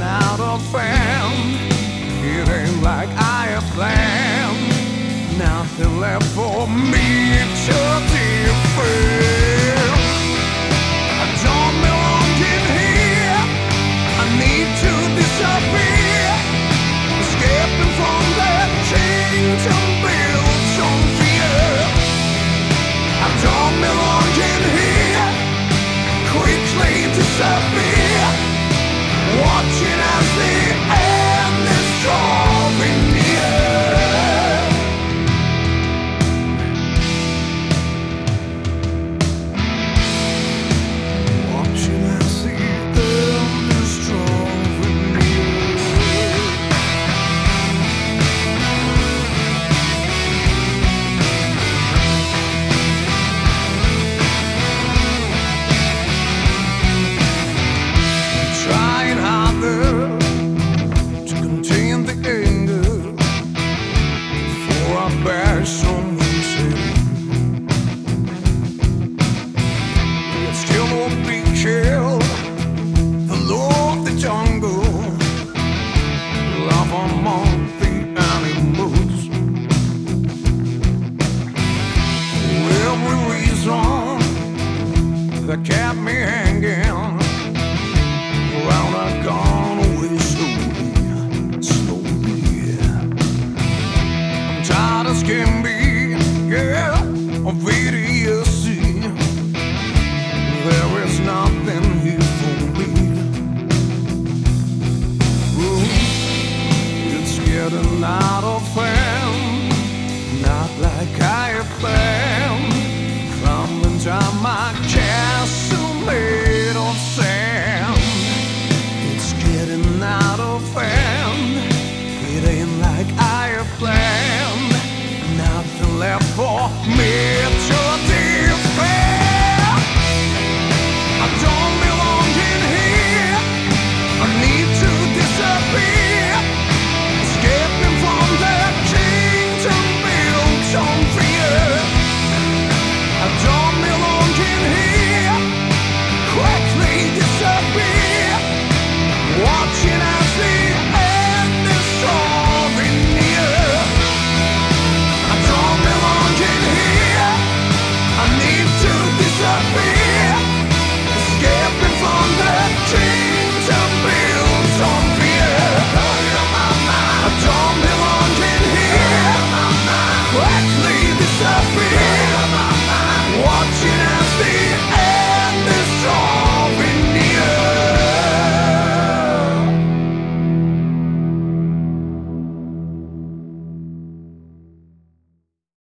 not a fan. It ain't like I have planned. Nothing left for me to defend. I don't belong in here. I need to disappear. Escaping from that chains and built on fear. I don't belong in here. Quickly disappear. Watching as the end is drawing near. Watching as the end is drawing near. Trying harder to contain the anger before I bear someone's sin. It still won't be killed. The law of the jungle, love among the animals. Every reason that kept me hanging. Well, I've gone away slowly, slowly. I'm tired of skimming, yeah, of idiocy. There is nothing here for me. Ooh, it's getting out of hand, not like I had planned. Crumbling down my castle made of sand. Getting out of hand. It ain't like I have planned. Nothing left for me to defend. I don't belong in here. I need to disappear. Escaping from the chains and built on fear. I don't belong in here. Quickly disappear. Watching as the end is drawing near. I don't belong in here. I need to disappear. Escaping from the chains and built on fear. I don't belong in here. Quickly disappear.